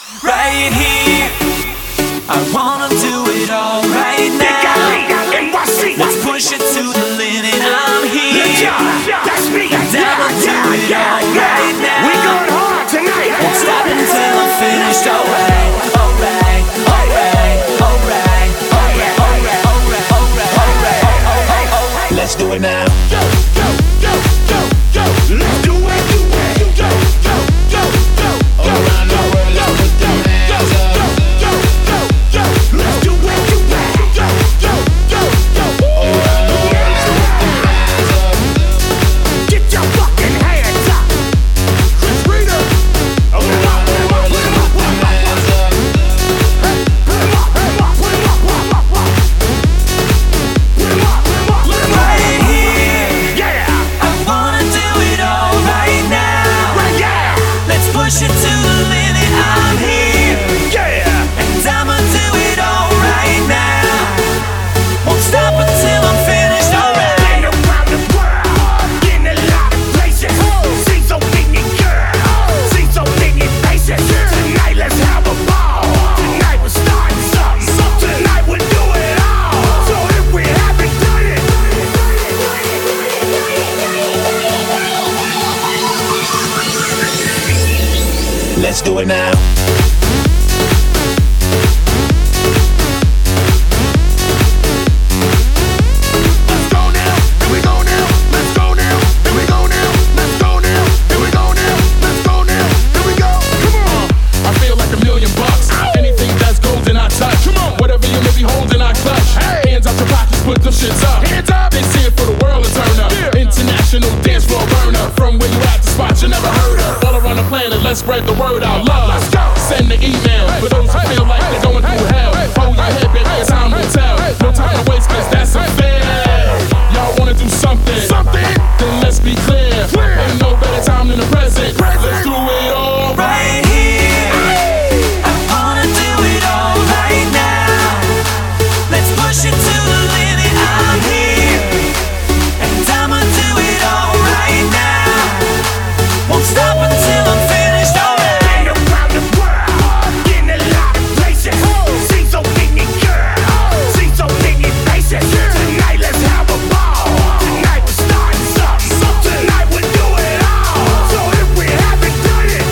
right here. I wanna do it all right now. Let's push it to the limit. I'm here. That's me. And I'ma do it all right now. We going hard tonight. Won't stop until I'm finished. Alright, alright, alright, alright, alright, alright, alright, alright, alright, alright. Let's do it now. Go, go, go, go, go. Let's do it. Go, go, go, go, go. Around the world, let's put them hands up. Go, go, go, go. Let's do it. Go, go, go, go. Around the world, let's put them hands up. Get your fucking hands up. Chris Reader. Around the world, let's put them hands up. Put 'em up, put 'em up, put 'em up, put 'em up, put 'em up. Put 'em up, put 'em up, put 'em up. Right here. Yeah. I wanna do it all right now. Right, yeah. Let's push it to the limit. I'm here. Yeah. And I'ma do it all right now. Won't stop until I'm finished. Alright. Been around the world, in a lot of places. Seen so many girls, seen so many faces. Tonight let's have a ball. Tonight we're starting something. Tonight we'll do it all. So if we haven't done it, Let's do it now. let's go now. Here we go now. Let's go now. Here we go now. Let's go now. Here we go now. Let's go now. Here we go. Come on. I feel like $1,000,000. Anything that's golden, I touch. Come on. Whatever you may be holding, I clutch. Hey. Hands out your pockets, put them shits up. Hands up. They see it for the world to turn up. Yeah. International dance floor burner. From where you at, the spot you never heard of. All around the planet, let's spread the word out. Love. Let's go. Send the email for those who feel like they're going through hell. Hold your head, baby, time will tell. No time to waste, cause that's unfair. Y'all wanna do something? Something. Then let's be clear. Ain't no better time than the present. Let's do it all Right here. I wanna do it all right now. Let's push it to the limit. I'm here. And I'ma do it all right now. Won't stop until I'm finished. Alright. Been around the world, in a lot of places. Seen so many girls, seen so many faces. Tonight let's have a ball. Tonight we're starting something. Tonight we'll do it all. So if we haven't done it,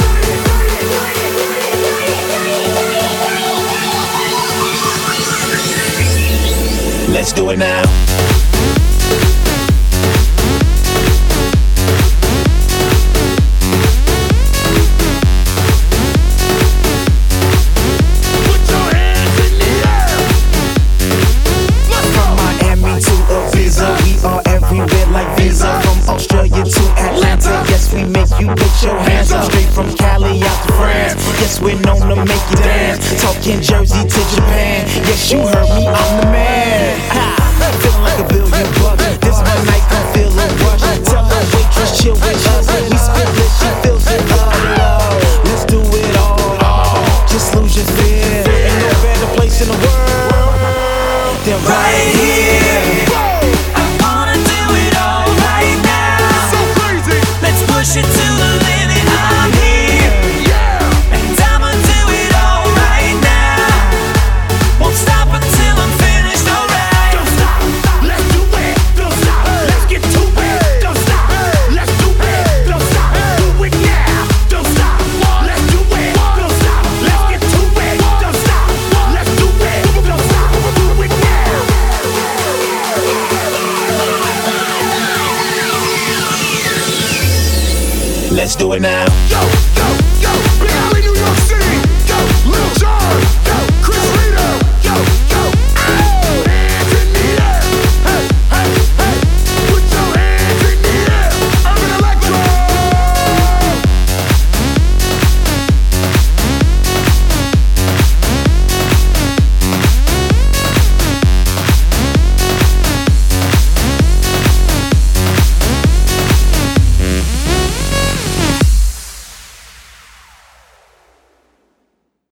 Let's do it now. put your hands in the air. Let's go. Miami to Ibiza, we are everywhere like Visa. From Australia to Atlanta, yes, we make you put your hands up. Straight from Cali out to France, yes, we're known to make you dance. Talking Jersey to Japan, yes, you heard me, I'm the man. Ha, feeling like $1,000,000,000. This one night, come feel a rush. Tell the waitress, chill with us. We spill it, she feels it. Let's do it all. Just lose your fear. Ain't no better place in the world than Right here. I wanna do it all right now. So crazy. Let's push it to the limit. I'm here. Yeah. And I'ma do it all right now. Won't stop until I'm finished. Alright. Don't stop. Let's do it. Don't stop. Let's get to it. Don't stop. Let's do it. Don't stop. Do it now. Don't stop. Let's do it. Don't stop. Let's get to it. Don't stop. Let's do it. Don't stop. Do it now. Let's do it now. Go.